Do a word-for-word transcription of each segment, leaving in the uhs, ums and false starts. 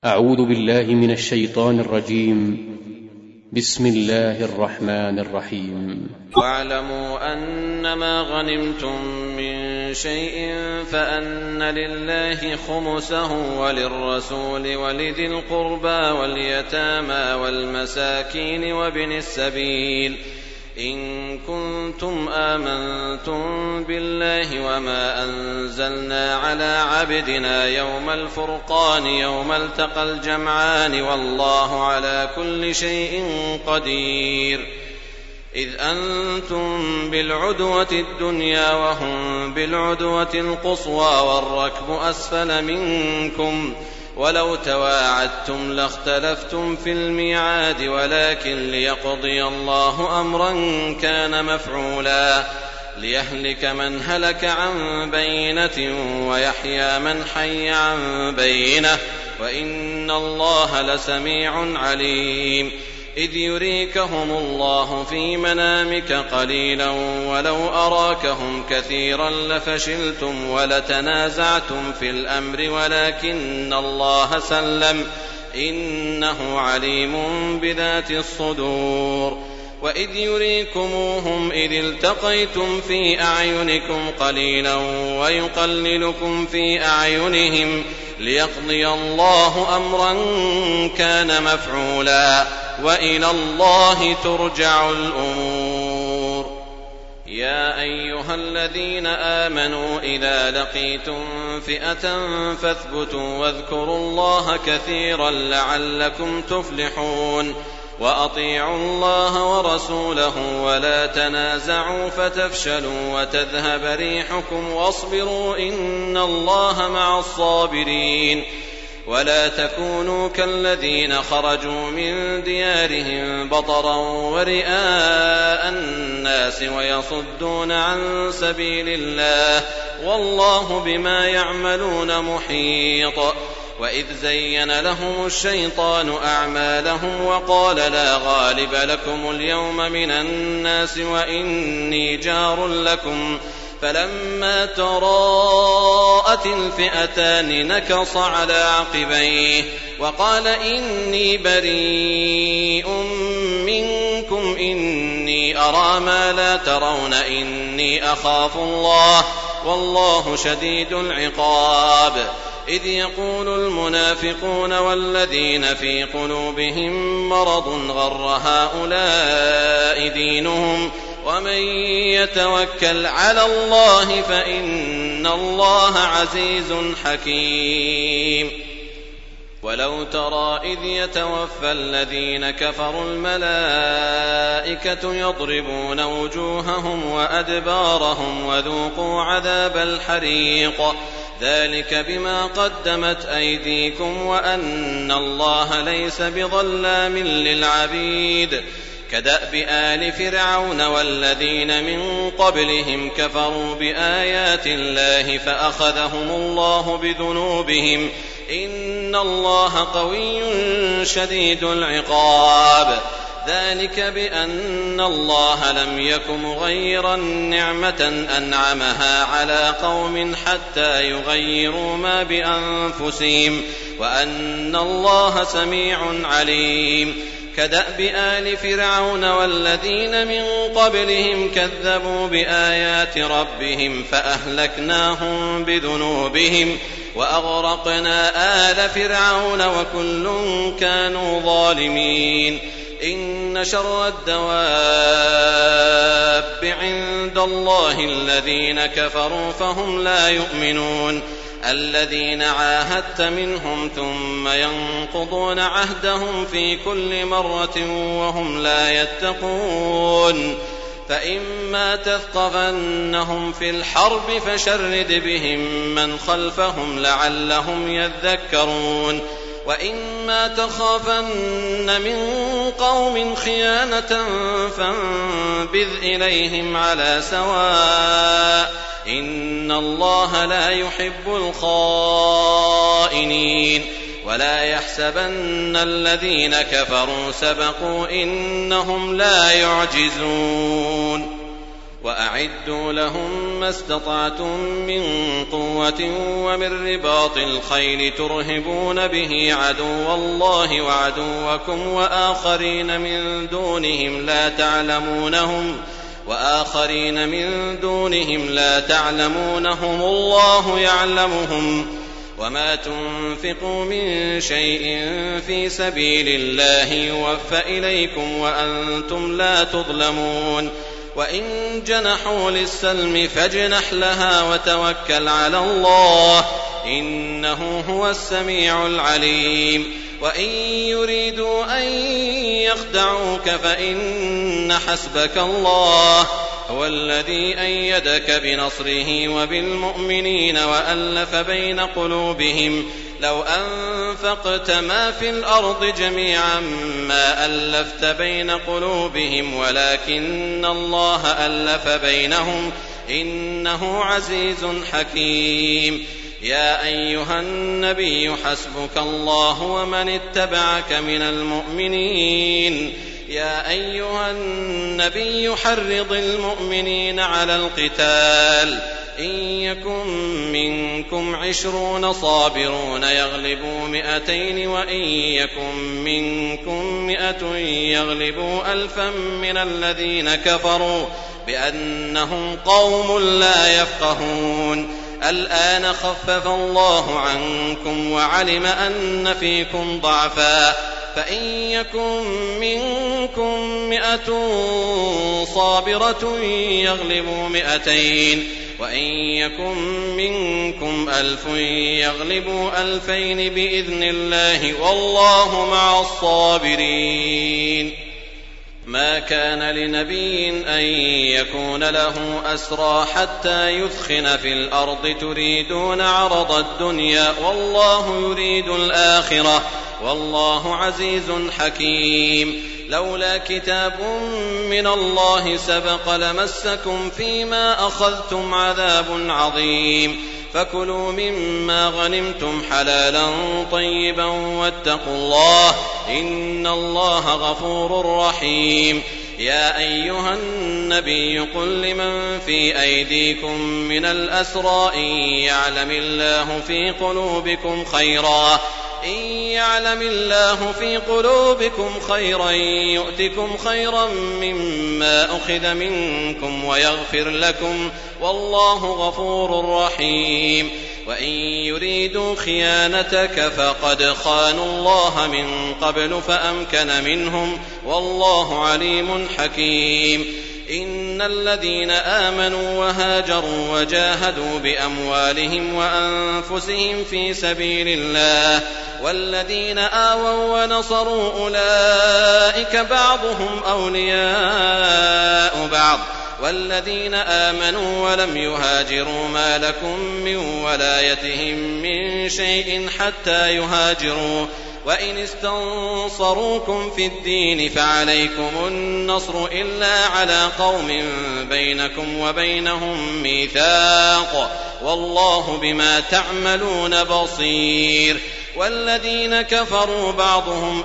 أعوذ بالله من الشيطان الرجيم. بسم الله الرحمن الرحيم. واعلموا أنما غنمتم من شيء فأن لله خمسه وللرسول ولذي القربى واليتامى والمساكين وابن السبيل إن كنتم آمنتم بالله وما أنزلنا على عبدنا يوم الفرقان يوم التقى الجمعان والله على كل شيء قدير. إذ أنتم بالعدوة الدنيا وهم بالعدوة القصوى والركب أسفل منكم ولو تواعدتم لاختلفتم في الميعاد ولكن ليقضي الله أمرا كان مفعولا ليهلك من هلك عن بينة ويحيى من حي عن بينة وإن الله لسميع عليم. إذ يريكهم الله في منامك قليلا ولو أراكهم كثيرا لفشلتم ولتنازعتم في الأمر ولكن الله سلم إنه عليم بذات الصدور. وإذ يريكموهم إذ التقيتم في أعينكم قليلا ويقللكم في أعينهم ليقضي الله أمرا كان مفعولا وإلى الله ترجع الأمور. يا أيها الذين آمنوا إذا لقيتم فئة فاثبتوا واذكروا الله كثيرا لعلكم تفلحون. وأطيعوا الله ورسوله ولا تنازعوا فتفشلوا وتذهب ريحكم واصبروا إن الله مع الصابرين. ولا تكونوا كالذين خرجوا من ديارهم بطرا ورئاء الناس ويصدون عن سبيل الله والله بما يعملون محيط. وإذ زين لهم الشيطان أعمالهم وقال لا غالب لكم اليوم من الناس وإني جار لكم فلما تراءت الفئتان نكص على عقبيه وقال إني بريء منكم إني أرى ما لا ترون إني أخاف الله والله شديد العقاب. إذ يقول المنافقون والذين في قلوبهم مرض غر هؤلاء دينهم ومن يتوكل على الله فإن الله عزيز حكيم. ولو ترى إذ يتوفى الذين كفروا الملائكة يضربون وجوههم وأدبارهم وذوقوا عذاب الحريق ذلك بما قدمت أيديكم وأن الله ليس بظلام للعبيد. كدأب آل فرعون والذين من قبلهم كفروا بآيات الله فأخذهم الله بذنوبهم إن الله قوي شديد العقاب. ذلك بأن الله لم يك مغيرا نعمة أنعمها على قوم حتى يغيروا ما بأنفسهم وأن الله سميع عليم. كدأب آل فرعون والذين من قبلهم كذبوا بآيات ربهم فأهلكناهم بذنوبهم وأغرقنا آل فرعون وكل كانوا ظالمين. إن شر الدواب عند الله الذين كفروا فهم لا يؤمنون. الذين عاهدت منهم ثم ينقضون عهدهم في كل مرة وهم لا يتقون. فإما تثقفنهم في الحرب فشرد بهم من خلفهم لعلهم يذكرون. وإما تخافن من قوم خيانة فانبذ إليهم على سواء إن الله لا يحب الخائنين. ولا يحسبن الذين كفروا سبقوا إنهم لا يعجزون. وأعدوا لهم ما استطعتم من قوة ومن رباط الخيل ترهبون به عدو الله وعدوكم وآخرين من دونهم لا تعلمونهم وآخرين من دونهم لا تعلمونهم الله يعلمهم وما تنفقوا من شيء في سبيل الله يوفى إليكم وأنتم لا تظلمون وإن جنحوا للسلم فاجنح لها وتوكل على الله إنه هو السميع العليم وإن يريدوا أن يخدعوك فإن حسبك الله هو الذي أيدك بنصره وبالمؤمنين وألف بين قلوبهم لو أنفقت ما في الأرض جميعا ما ألفت بين قلوبهم ولكن الله ألف بينهم إنه عزيز حكيم يا أيها النبي حسبك الله ومن اتبعك من المؤمنين يا أيها النبي حرض المؤمنين على القتال إن يكن منكم عشرون صابرون يغلبوا مئتين وإن يكن منكم مئة يغلبوا ألفا من الذين كفروا بأنهم قوم لا يفقهون الآن خفف الله عنكم وعلم أن فيكم ضعفا فإن يكن منكم مئة صابرة يغلبوا مئتين وإن يكن منكم ألف يغلبوا ألفين بإذن الله والله مع الصابرين ما كان لنبي أن يكون له أسرى حتى يثخن في الأرض تريدون عرض الدنيا والله يريد الآخرة والله عزيز حكيم لولا كتاب من الله سبق لمسكم فيما أخذتم عذاب عظيم فكلوا مما غنمتم حلالا طيبا واتقوا الله إن الله غفور رحيم يا أيها النبي قل لمن في أيديكم من الأسرى إن يعلم الله في قلوبكم خيرا إن يعلم الله في قلوبكم خيرا يؤتكم خيرا مما أخذ منكم ويغفر لكم والله غفور رحيم وإن يريدوا خيانتك فقد خانوا الله من قبل فأمكن منهم والله عليم حكيم إن الذين آمنوا وهاجروا وجاهدوا بأموالهم وأنفسهم في سبيل الله والذين آووا ونصروا أولئك بعضهم أولياء بعض والذين آمنوا ولم يهاجروا ما لكم من ولايتهم من شيء حتى يهاجروا وإن استنصروكم في الدين فعليكم النصر إلا على قوم بينكم وبينهم ميثاق والله بما تعملون بصير والذين كفروا بعضهم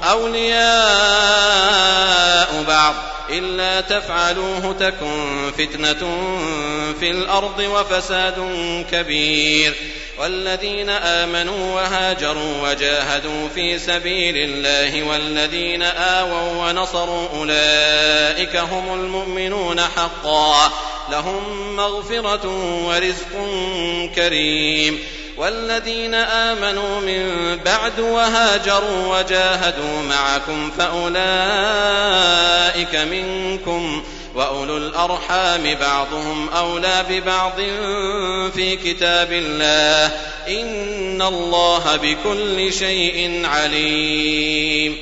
أولياء بعض إلا تفعلوه تكن فتنة في الأرض وفساد كبير والذين آمنوا وهاجروا وجاهدوا في سبيل الله والذين آووا ونصروا أولئك هم المؤمنون حقا لهم مغفرة ورزق كريم والذين آمنوا من بعد وهاجروا وجاهدوا معكم فأولئك منكم وأولو الأرحام بعضهم أولى ببعض في كتاب الله إن الله بكل شيء عليم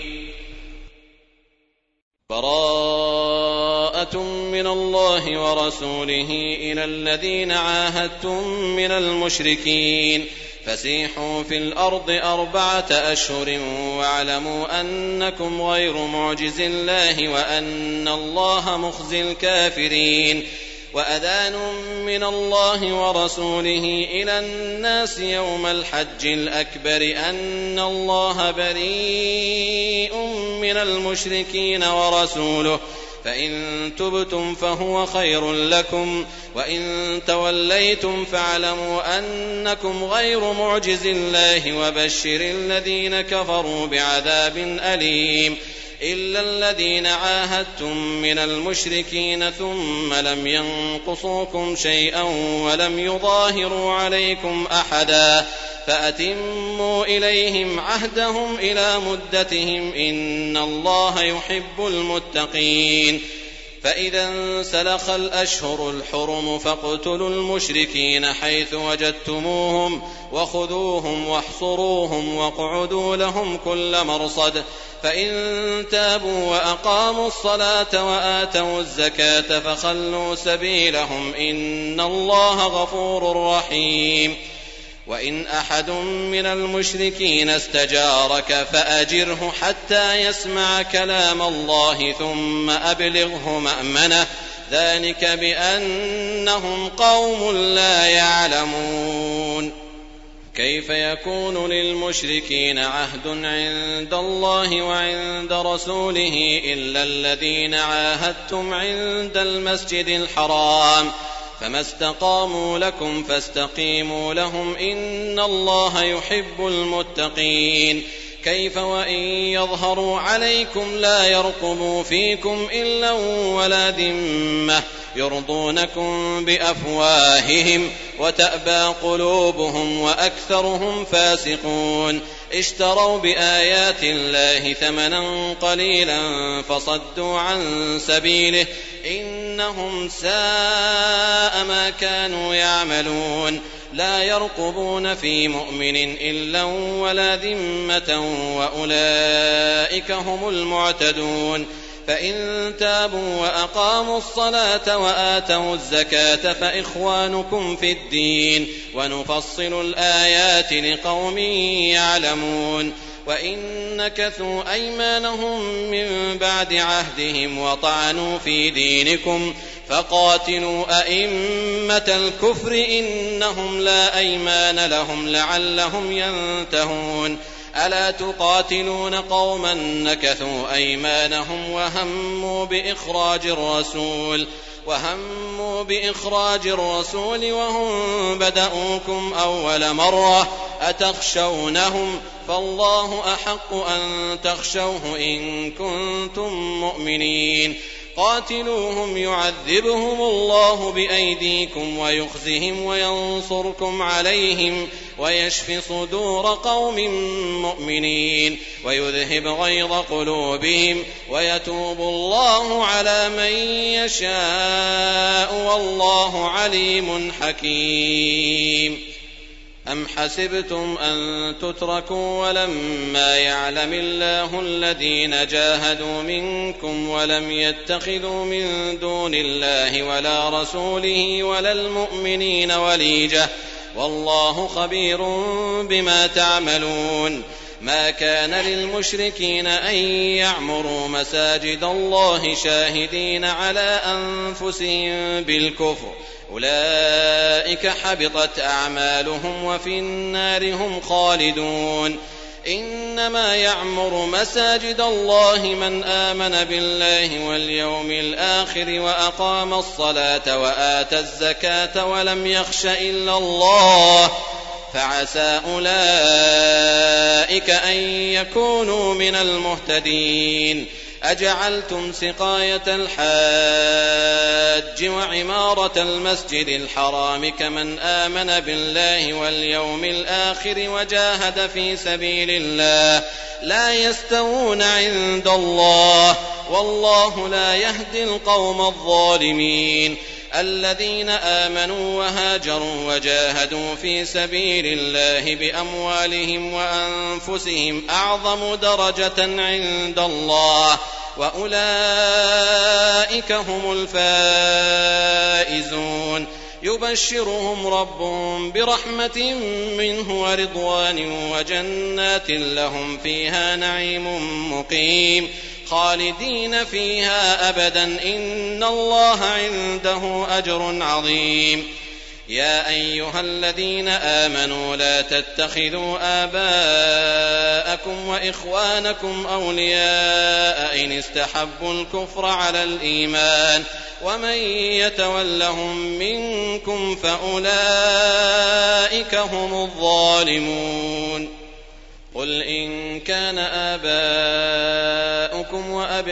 براءة من الله ورسوله إلى الذين عاهدتم من المشركين فسيحوا في الأرض أربعة أشهر واعلموا أنكم غير معجز الله وأن الله مخزي الكافرين وأذان من الله ورسوله إلى الناس يوم الحج الأكبر أن الله بريء من المشركين ورسوله فإن تبتم فهو خير لكم، وإن توليتم فاعلموا أنكم غير معجز الله وبشر الذين كفروا بعذاب أليم. إلا الذين عاهدتم من المشركين ثم لم ينقصوكم شيئا ولم يظاهروا عليكم أحدا فأتموا إليهم عهدهم إلى مدتهم إن الله يحب المتقين. فإذا انسلخ الأشهر الحرم فاقتلوا المشركين حيث وجدتموهم وخذوهم واحصروهم واقعدوا لهم كل مرصد، فإن تابوا وأقاموا الصلاة وآتوا الزكاة فخلوا سبيلهم إن الله غفور رحيم. وإن أحد من المشركين استجارك فأجره حتى يسمع كلام الله ثم أبلغه مأمنه، ذلك بأنهم قوم لا يعلمون. كيف يكون للمشركين عهد عند الله وعند رسوله إلا الذين عاهدتم عند المسجد الحرام، فما استقاموا لكم فاستقيموا لهم إن الله يحب المتقين. كيف وإن يظهروا عليكم لا يرقبوا فيكم إلا ولا ذمة يرضونكم بأفواههم وتأبى قلوبهم وأكثرهم فاسقون. اشتروا بآيات الله ثمنا قليلا فصدوا عن سبيله إنهم ساء ما كانوا يعملون. لا يرقبون في مؤمن إلا ولا ذمة وأولئك هم المعتدون. فإن تابوا وأقاموا الصلاة وآتوا الزكاة فإخوانكم في الدين ونفصل الآيات لقوم يعلمون. وإن نكثوا أيمانهم من بعد عهدهم وطعنوا في دينكم فقاتلوا أئمة الكفر إنهم لا أيمان لهم لعلهم ينتهون. ألا تقاتلون قوما نكثوا أيمانهم وهموا بإخراج الرسول وهموا بإخراج الرسول وهم بدأوكم أول مرة أتخشونهم فالله أحق أن تخشوه إن كنتم مؤمنين. قاتلوهم يعذبهم الله بأيديكم ويخزهم وينصركم عليهم ويشفي صدور قوم مؤمنين ويذهب غيظ قلوبهم ويتوب الله على من يشاء والله عليم حكيم. أم حسبتم أن تتركوا ولما يعلم الله الذين جاهدوا منكم ولم يتخذوا من دون الله ولا رسوله ولا المؤمنين وليجة والله خبير بما تعملون. ما كان للمشركين أن يعمروا مساجد الله شاهدين على أنفسهم بالكفر أولئك حبطت أعمالهم وفي النار هم خالدون. إنما يعمر مساجد الله من آمن بالله واليوم الآخر وأقام الصلاة وآتى الزكاة ولم يخش إلا الله فعسى أولئك أن يكونوا من المهتدين. أجعلتم سقاية الحاج وعمارة المسجد الحرام كمن آمن بالله واليوم الآخر وجاهد في سبيل الله لا يستوون عند الله والله لا يهدي القوم الظالمين. الذين آمنوا وهاجروا وجاهدوا في سبيل الله بأموالهم وأنفسهم أعظم درجة عند الله وأولئك هم الفائزون. يبشرهم ربهم برحمة منه ورضوان وجنات لهم فيها نعيم مقيم خالدين فيها أبدا إن الله عنده أجر عظيم. يا أيها الذين آمنوا لا تتخذوا آباءكم آباءكم وإخوانكم أولياء إن استحبوا الكفر على الإيمان ومن يتولهم منكم فأولئك هم الظالمون. قل إن كان آباؤكم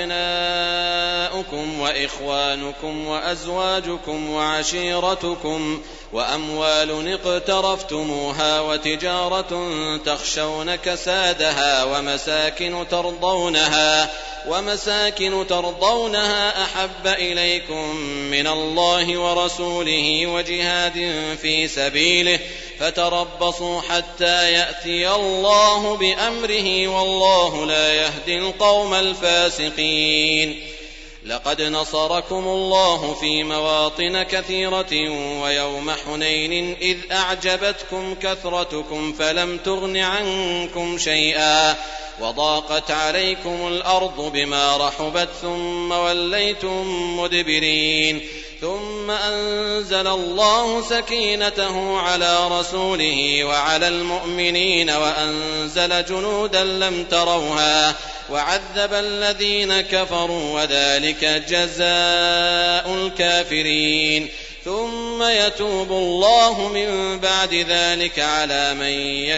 وأبناؤكم وإخوانكم وأزواجكم وعشيرتكم وأموال اقترفتموها وتجارة تخشون كسادها ومساكن ترضونها ومساكن ترضونها أحب إليكم من الله ورسوله وجهاد في سبيله فتربصوا حتى يأتي الله بأمره والله لا يهدي القوم الفاسقين. لقد نصركم الله في مواطن كثيرة ويوم حنين إذ أعجبتكم كثرتكم فلم تغن عنكم شيئا وضاقت عليكم الأرض بما رحبت ثم وليتم مدبرين ثم أنزل الله سكينته على رسوله وعلى المؤمنين وأنزل جنودا لم تروها وعذب الذين كفروا وذلك جزاء الكافرين. ثم يتوب الله من بعد ذلك على من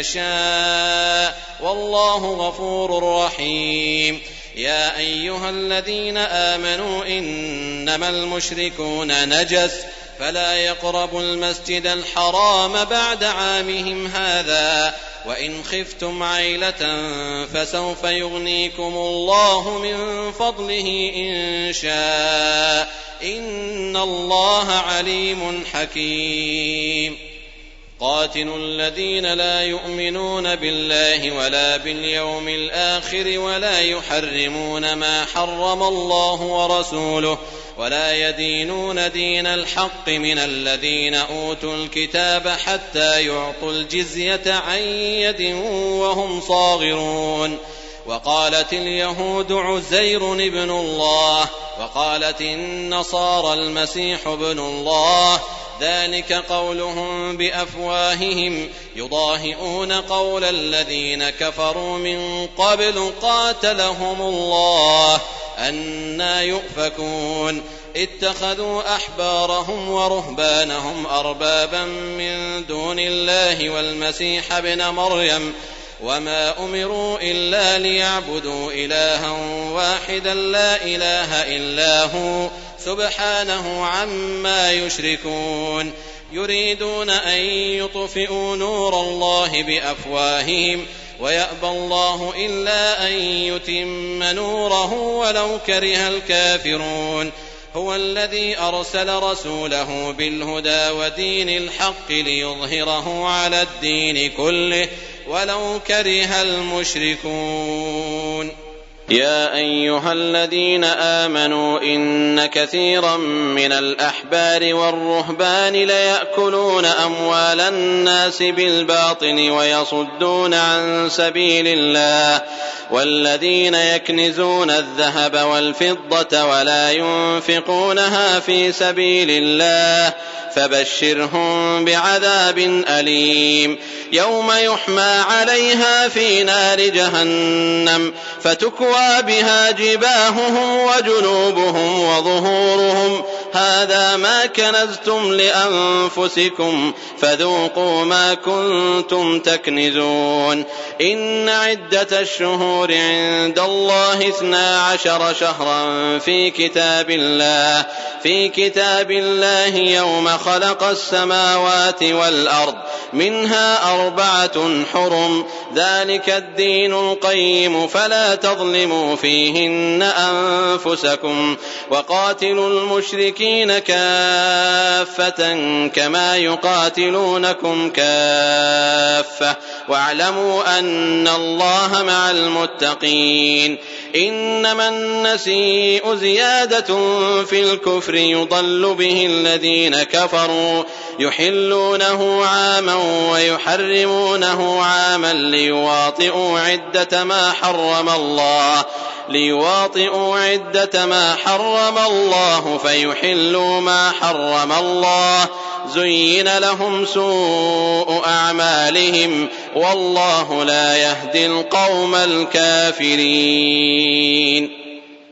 يشاء والله غفور رحيم. يا أيها الذين آمنوا إنما المشركون نجس فلا يقربوا المسجد الحرام بعد عامهم هذا وإن خفتم عيلة فسوف يغنيكم الله من فضله إن شاء إن الله عليم حكيم. قاتلوا الذين لا يؤمنون بالله ولا باليوم الآخر ولا يحرمون ما حرم الله ورسوله ولا يدينون دين الحق من الذين أوتوا الكتاب حتى يعطوا الجزية عن يد وهم صاغرون. وقالت اليهود عزير ابن الله وقالت النصارى المسيح ابن الله ذلك قولهم بأفواههم يضاهئون قول الذين كفروا من قبل قاتلهم الله أنى يؤفكون. اتخذوا أحبارهم ورهبانهم أربابا من دون الله والمسيح ابن مريم وما أمروا إلا ليعبدوا إلها واحدا لا إله إلا هو سبحانه عما يشركون. يريدون أن يطفئوا نور الله بأفواههم ويأبى الله إلا أن يتم نوره ولو كره الكافرون. هو الذي أرسل رسوله بالهدى ودين الحق ليظهره على الدين كله ولو كره المشركون. يا أيها الذين آمنوا إن كثيرا من الأحبار والرهبان ليأكلون أموال الناس بالباطل ويصدون عن سبيل الله والذين يكنزون الذهب والفضة ولا ينفقونها في سبيل الله فبشرهم بعذاب أليم يوم يحمى عليها في نار جهنم فتكوى بها جباههم وجنوبهم وظهورهم هذا ما كنزتم لأنفسكم فذوقوا ما كنتم تكنزون. إن عدة الشهور عند الله اثنا عشر شهرا في كتاب الله في كتاب الله يوم خلق السماوات والأرض منها أربعة حرم ذلك الدين القيم فلا تظلموا فيهن أنفسكم وقاتلوا المشركين كافة كما يقاتلونكم كافة واعلموا أن الله مع المتقين. إنما النسيء زيادة في الكفر يضل به الذين كفروا يحلونه عاما ويحرمونه عاما ليواطئوا عدة ما حرم الله ليواطئوا عدة ما حرم الله فيحلوا ما حرم الله زين لهم سوء أعمالهم والله لا يهدي القوم الكافرين.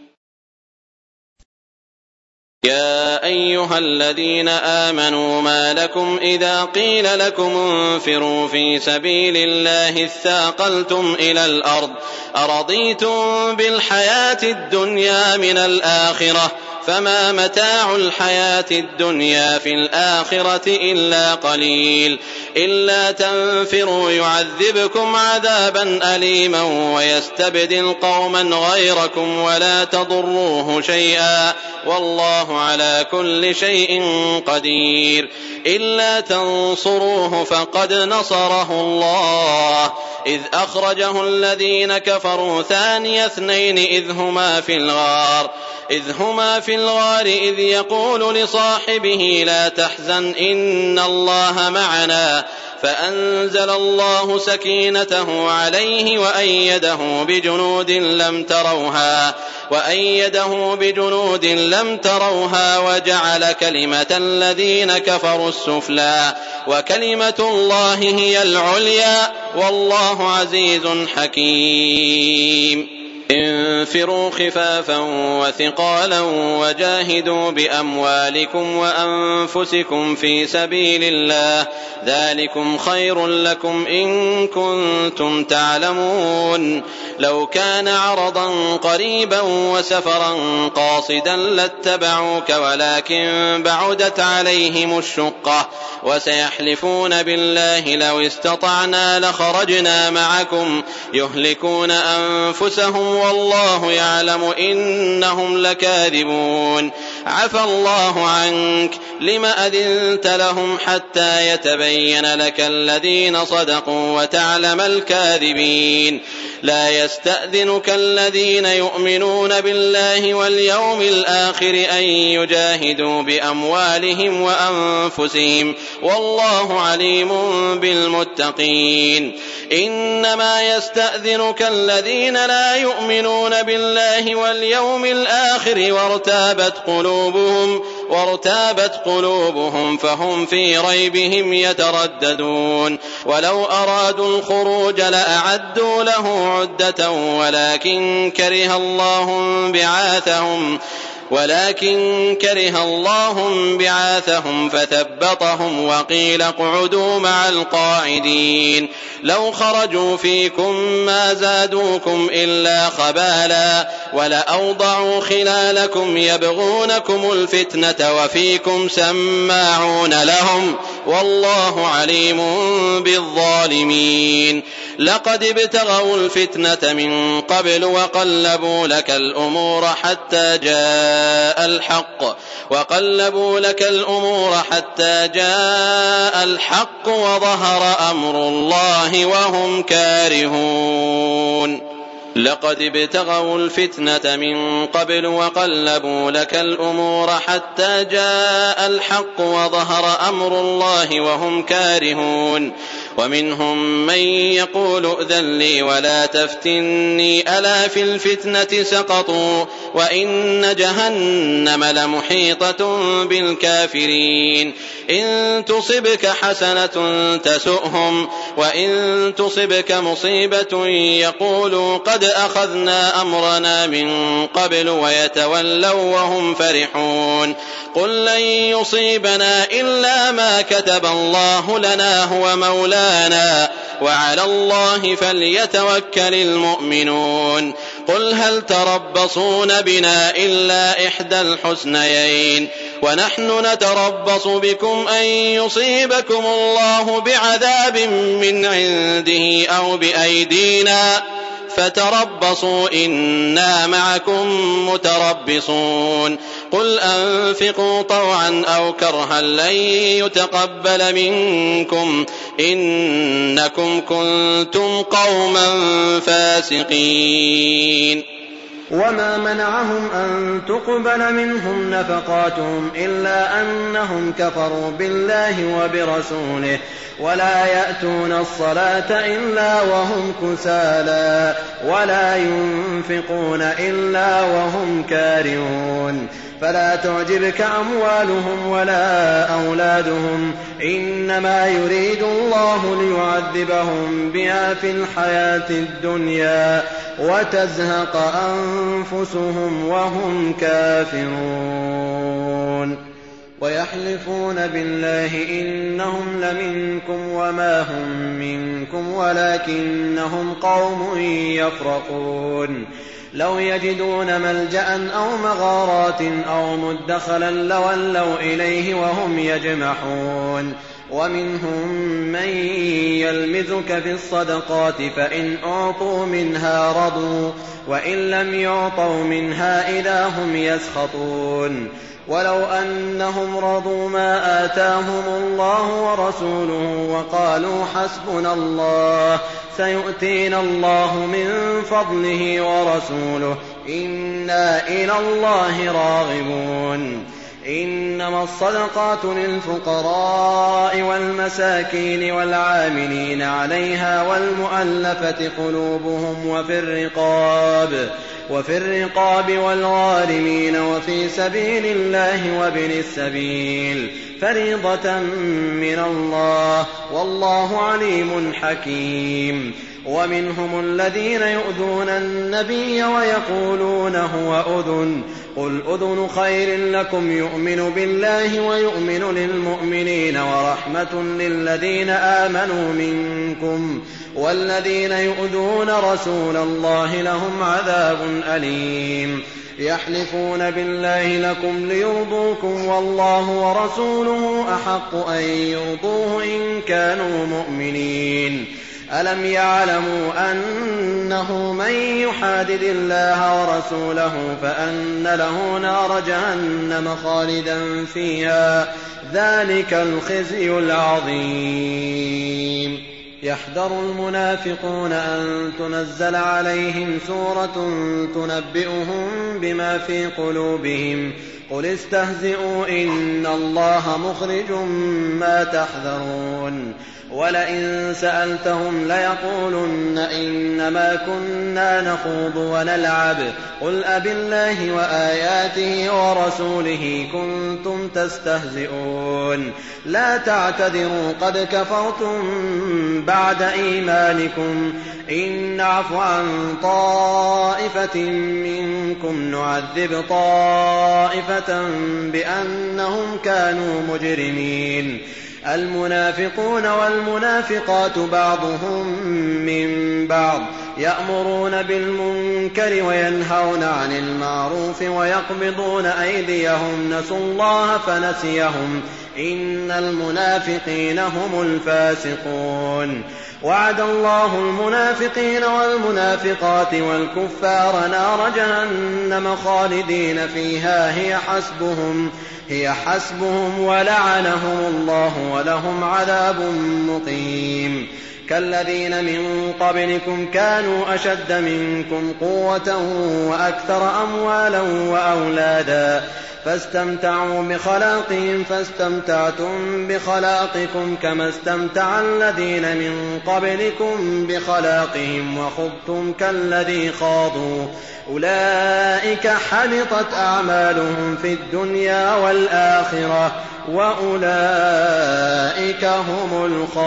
يا أيها الذين آمنوا ما لكم إذا قيل لكم انفروا في سبيل الله اثاقلتم إلى الأرض أرضيتم بالحياة الدنيا من الآخرة فما متاع الحياة الدنيا في الآخرة إلا قليل إلا تنفروا يعذبكم عذابا أليما ويستبدل قوما غيركم ولا تضروه شيئا والله على كل شيء قدير. إلا تنصروه فقد نصره الله إذ أخرجه الذين كفروا ثاني اثنين إذ هما في الغار إذ هما في الغار إذ يقول لصاحبه لا تحزن إن الله معنا فأنزل الله سكينته عليه وأيده بجنود لم تروها وأيده بجنود لم تروها وجعل كلمة الذين كفروا السفلى وكلمة الله هي العليا والله عزيز حكيم. انفروا خفافا وثقالا وجاهدوا بأموالكم وأنفسكم في سبيل الله ذلكم خير لكم إن كنتم تعلمون. لو كان عرضا قريبا وسفرا قاصدا لاتبعوك ولكن بعدت عليهم الشقة وسيحلفون بالله لو استطعنا لخرجنا معكم يهلكون أنفسهم والله يعلم إنهم لكاذبون. عفى الله عنك لم أذنت لهم حتى يتبين لك الذين صدقوا وتعلم الكاذبين. لا يستأذنك الذين يؤمنون بالله واليوم الآخر أن يجاهدوا بأموالهم وأنفسهم والله عليم بالمتقين. إنما يستأذنك الذين لا يؤمنون بالله واليوم الآخر وارتابت قلوبهم وارتابت قلوبهم فهم في ريبهم يترددون. ولو أرادوا الخروج لأعدوا له عدة ولكن كره الله بعاثهم ولكن كره الله بعاثهم فثبطهم وقيل اقعدوا مع القاعدين. لو خرجوا فيكم ما زادوكم إلا خبالا ولأوضعوا خلالكم يبغونكم الفتنة وفيكم سماعون لهم والله عليم بالظالمين. لقد ابتغوا الفتنة من قبل وقلبوا لك الأمور حتى جاء الحق وقلبوا لك الأمور حتى جاء الحق وظهر أمر الله وهم كارهون. لقد ابتغوا الفتنة من قبل وقلبوا لك الأمور حتى جاء الحق وظهر أمر الله وهم كارهون. ومنهم من يقول ائذن لي ولا تفتني ألا في الفتنة سقطوا وإن جهنم لمحيطة بالكافرين. إن تصبك حسنة تسؤهم وإن تصبك مصيبة يقولوا قد أخذنا أمرنا من قبل ويتولوا وهم فرحون. قل لن يصيبنا إلا ما كتب الله لنا هو مولانا وعلى الله فليتوكل المؤمنون. قل هل تربصون بنا إلا إحدى الحسنيين ونحن نتربص بكم أن يصيبكم الله بعذاب من عنده أو بأيدينا فتربصوا إنا معكم متربصون. قل أنفقوا طوعا أو كرها لن يتقبل منكم إنكم كنتم قوما فاسقين. وما منعهم أن تقبل منهم نفقاتهم إلا أنهم كفروا بالله وبرسوله ولا يأتون الصلاة إلا وهم كسالى ولا ينفقون إلا وهم كارهون فلا تعجبك أموالهم ولا أولادهم إنما يريد الله ليعذبهم بها في الحياة الدنيا وتزهق أنفسهم وهم كافرون ويحلفون بالله إنهم لمنكم وما هم منكم ولكنهم قوم يفرقون لو يجدون ملجأ أو مغارات أو مدخلا لولوا إليه وهم يجمحون ومنهم من يلمزك في الصدقات فإن أعطوا منها رضوا وإن لم يعطوا منها إذا هم يسخطون ولو أنهم رضوا ما آتاهم الله ورسوله وقالوا حسبنا الله سيؤتينا الله من فضله ورسوله إنا إلى الله راغبون إنما الصدقات للفقراء والمساكين والعاملين عليها والمؤلفة قلوبهم وفي الرقاب وفي الرقاب والغارمين وفي سبيل الله وابن السبيل فريضة من الله والله عليم حكيم ومنهم الذين يؤذون النبي ويقولون هو أذن قل أذن خير لكم يؤمن بالله ويؤمن للمؤمنين ورحمة للذين آمنوا منكم والذين يؤذون رسول الله لهم عذاب أليم يحلفون بالله لكم ليرضوكم والله ورسوله أحق أن يرضوه إن كانوا مؤمنين ألم يعلموا أنه من يحادد الله ورسوله فأن له نار جهنم خالدا فيها ذلك الخزي العظيم يحذر المنافقون أن تنزل عليهم سورة تنبئهم بما في قلوبهم قل استهزئوا إن الله مخرج ما تحذرون ولئن سألتهم ليقولن إنما كنا نخوض ونلعب قل أبالله وآياته ورسوله كنتم تستهزئون لا تعتذروا قد كفرتم بعد إيمانكم إن نعف عن طائفة منكم نعذب طائفة بأنهم كانوا مجرمين المنافقون والمنافقات بعضهم من بعض يأمرون بالمنكر وينهون عن المعروف ويقبضون أيديهم نسوا الله فنسيهم إن المنافقين هم الفاسقون وعد الله المنافقين والمنافقات والكفار نار جهنم خالدين فيها هي حسبهم هي حسبهم ولعنهم الله ولهم عذاب مقيم كالذين من قبلكم كانوا أشد منكم قوة وأكثر أموالا وأولادا فاستمتعوا بخلاقهم فاستمتعتم بخلاقكم كما استمتع الذين من قبلكم بخلاقهم وخضتم كالذي خاضوا أولئك حبطت أعمالهم في الدنيا والآخرة وأولئك هم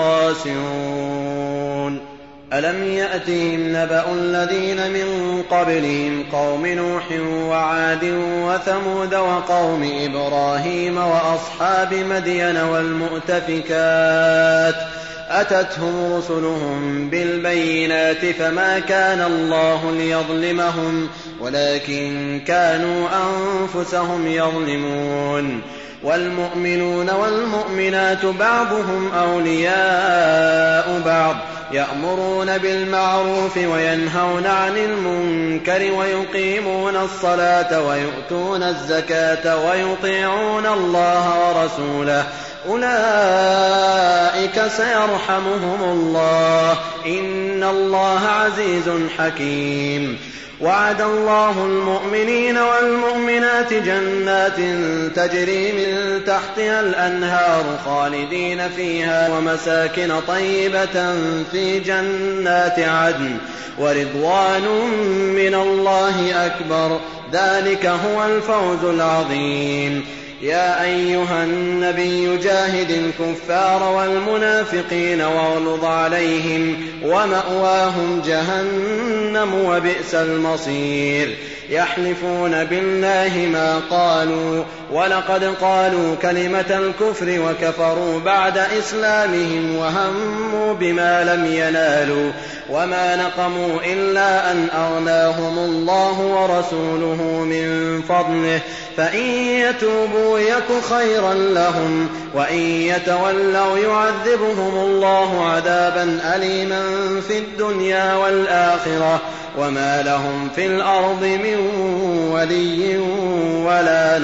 الخاسرون ألم يأتهم نبأ الذين من قبلهم قوم نوح وعاد وثمود وقوم إبراهيم وأصحاب مدين والمؤتفكات أتتهم رسلهم بالبينات فما كان الله ليظلمهم ولكن كانوا أنفسهم يظلمون والمؤمنون والمؤمنات بعضهم أولياء بعض يأمرون بالمعروف وينهون عن المنكر ويقيمون الصلاة ويؤتون الزكاة ويطيعون الله ورسوله أولئك سيرحمهم الله إن الله عزيز حكيم. وعد الله المؤمنين والمؤمنات جنات تجري من تحتها الأنهار خالدين فيها ومساكن طيبة في جنات عدن ورضوان من الله أكبر ذلك هو الفوز العظيم. يا أيها النبي جاهد الكفار والمنافقين واغلظ عليهم ومأواهم جهنم وبئس المصير. يحلفون بالله ما قالوا ولقد قالوا كلمة الكفر وكفروا بعد إسلامهم وهموا بما لم ينالوا وما نقموا إلا أن أغناهم الله ورسوله من فضله فإن يتوبوا يك خيرا لهم وإن يتولوا يعذبهم الله عذابا أليما في الدنيا والآخرة وما لهم في الأرض من ولي ولا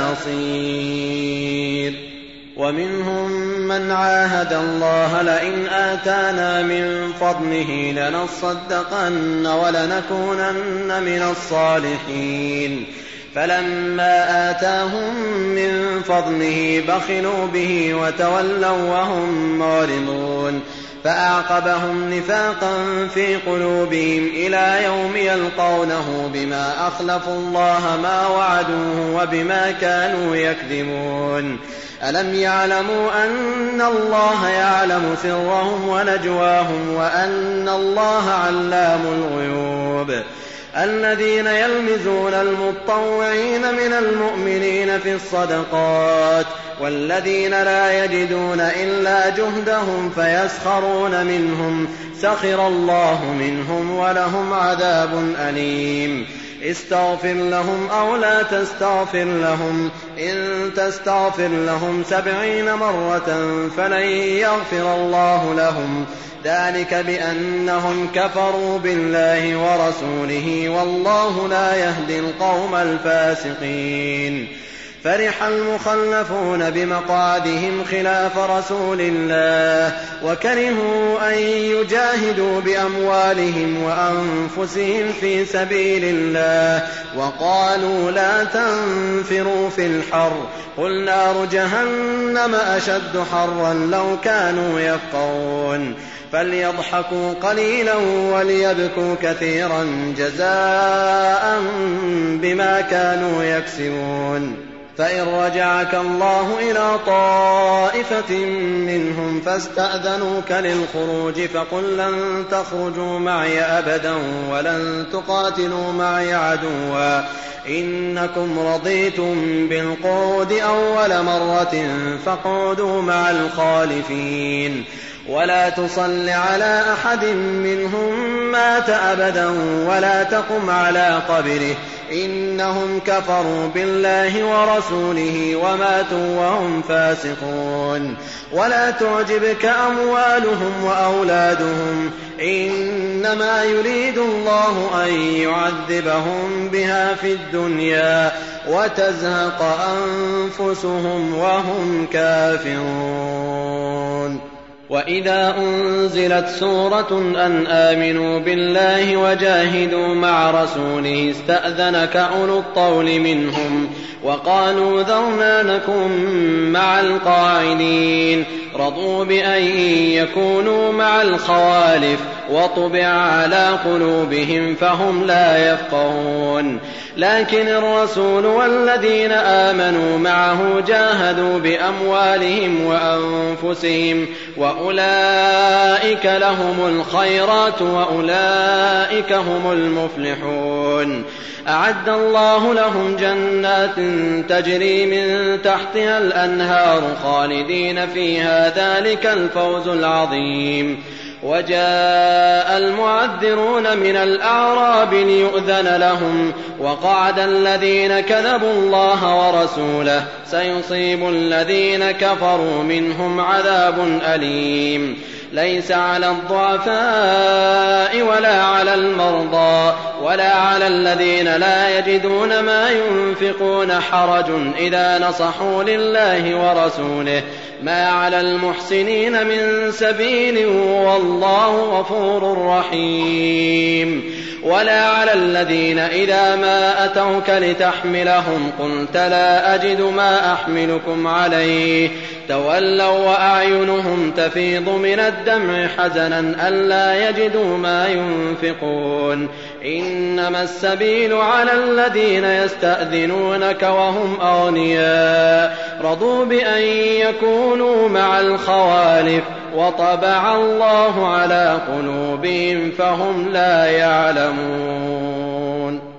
نصير. ومنهم من عاهد الله لئن آتانا من فضله لنصدقن ولنكونن من الصالحين فلما آتاهم من فضله بخلوا به وتولوا وهم معرضون فأعقبهم نفاقا في قلوبهم إلى يوم يلقونه بما أخلفوا الله ما وعدوه وبما كانوا يكذبون. ألم يعلموا أن الله يعلم سرهم ونجواهم وأن الله علام الغيوب. الذين يلمزون المطوعين من المؤمنين في الصدقات والذين لا يجدون إلا جهدهم فيسخرون منهم سخر الله منهم ولهم عذاب أليم. استغفر لهم أو لا تستغفر لهم إن تستغفر لهم سبعين مرة فلن يغفر الله لهم ذلك بأنهم كفروا بالله ورسوله والله لا يهدي القوم الفاسقين. فرح المخلفون بمقعدهم خلاف رسول الله وكرهوا أن يجاهدوا بأموالهم وأنفسهم في سبيل الله وقالوا لا تنفروا في الحر قل نار جهنم أشد حرا لو كانوا يفقهون. فليضحكوا قليلا وليبكوا كثيرا جزاء بما كانوا يكسبون. فإن رجعك الله إلى طائفة منهم فاستأذنوك للخروج فقل لن تخرجوا معي أبدا ولن تقاتلوا معي عدوا إنكم رضيتم بالقعود أول مرة فاقعدوا مع الخالفين ولا تصل على أحد منهم مات أبدا ولا تقم على قبره إنهم كفروا بالله ورسوله وماتوا وهم فاسقون. ولا تعجبك أموالهم وأولادهم إنما يريد الله أن يعذبهم بها في الدنيا وتزهق أنفسهم وهم كافرون. وإذا أنزلت سورة أن آمنوا بالله وجاهدوا مع رسوله استأذنك أولو الطول منهم وقالوا ذرنا نكن مع القاعدين رضوا بأن يكونوا مع الخوالف وطبع على قلوبهم فهم لا يفقهون. لكن الرسول والذين آمنوا معه جاهدوا بأموالهم وأنفسهم وأولئك لهم الخيرات وأولئك هم المفلحون. أعد الله لهم جنات تجري من تحتها الأنهار خالدين فيها ذلك الفوز العظيم. وجاء المعذرون من الأعراب ليؤذن لهم وقعد الذين كذبوا الله ورسوله سيصيب الذين كفروا منهم عذاب أليم. ليس على الضعفاء ولا على المرضى ولا على الذين لا يجدون ما ينفقون حرج إذا نصحوا لله ورسوله ما على المحسنين من سبيل والله غفور رحيم. ولا على الذين إذا ما أتوك لتحملهم قلت لا أجد ما أحملكم عليه تولوا وأعينهم تفيض من الدمع حزنا ألا يجدوا ما ينفقون إنما السبيل على الذين يستأذنونك وهم أغنياء رضوا بأن يكونوا مع الخوالف وطبع الله على قلوبهم فهم لا يعلمون.